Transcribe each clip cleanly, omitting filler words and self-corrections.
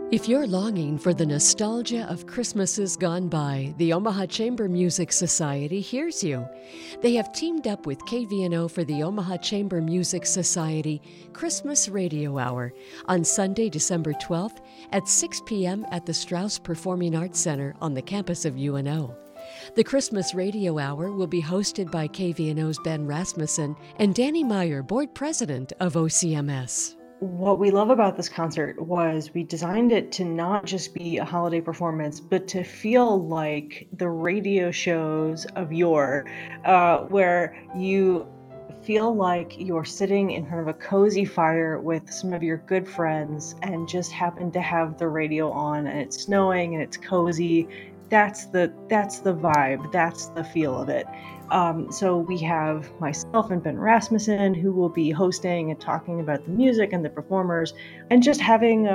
If you're longing for the nostalgia of Christmases gone by, the Omaha Chamber Music Society hears you. They have teamed up with KVNO for the Omaha Chamber Music Society Christmas Radio Hour on Sunday, December 12th at 6 p.m. at the Strauss Performing Arts Center on the campus of UNO. The Christmas Radio Hour will be hosted by KVNO's Ben Rasmussen and Danny Meyer, board president of OCMS. What we love about this concert was we designed it to not just be a holiday performance, but to feel like the radio shows of yore, where you feel like you're sitting in front of a cozy fire with some of your good friends and just happen to have the radio on and it's snowing and it's cozy. That's the vibe. That's the feel of it. So we have myself and Ben Rasmussen, who will be hosting and talking about the music and the performers, and just having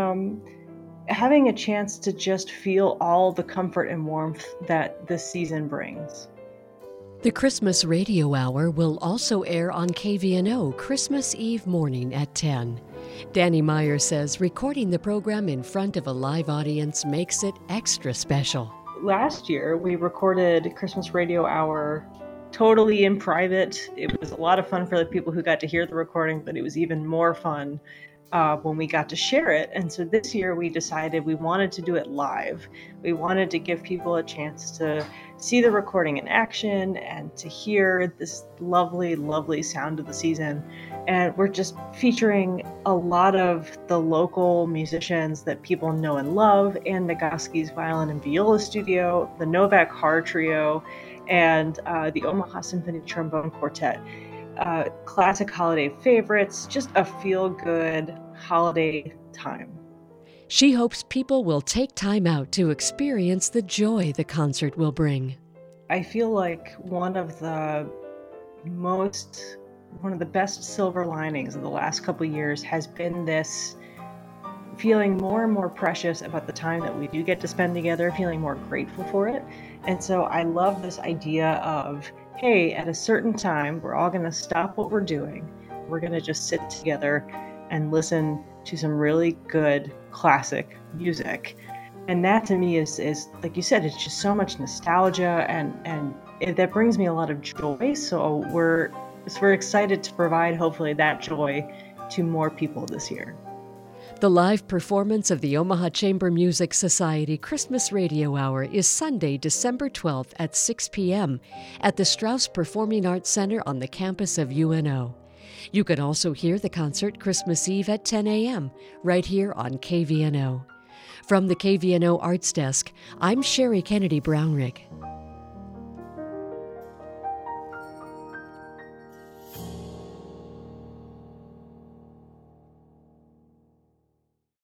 a chance to just feel all the comfort and warmth that this season brings. The Christmas Radio Hour will also air on KVNO Christmas Eve morning at 10. Danny Meyer says recording the program in front of a live audience makes it extra special. Last year, we recorded Christmas Radio Hour totally in private. It was a lot of fun for the people who got to hear the recording, but it was even more fun when we got to share it. And so this year we decided we wanted to do it live. We wanted to give people a chance to see the recording in action and to hear this lovely, lovely sound of the season. And we're just featuring a lot of the local musicians that people know and love, Ann Nagoski's Violin and Viola Studio, the Novak Har Trio, and the Omaha Symphony Trombone Quartet. Classic holiday favorites, just a feel-good holiday time. She hopes people will take time out to experience the joy the concert will bring. I feel like one of the best silver linings of the last couple of years has been this feeling more and more precious about the time that we do get to spend together, feeling more grateful for it. And so I love this idea of, hey, at a certain time, we're all going to stop what we're doing. We're going to just sit together and listen to some really good classic music. And that to me is like you said, it's just so much nostalgia and that brings me a lot of joy. So we're excited to provide hopefully that joy to more people this year. The live performance of the Omaha Chamber Music Society Christmas Radio Hour is Sunday, December 12th at 6 p.m. at the Strauss Performing Arts Center on the campus of UNO. You can also hear the concert Christmas Eve at 10 a.m. right here on KVNO. From the KVNO Arts Desk, I'm Sherry Kennedy Brownrigg.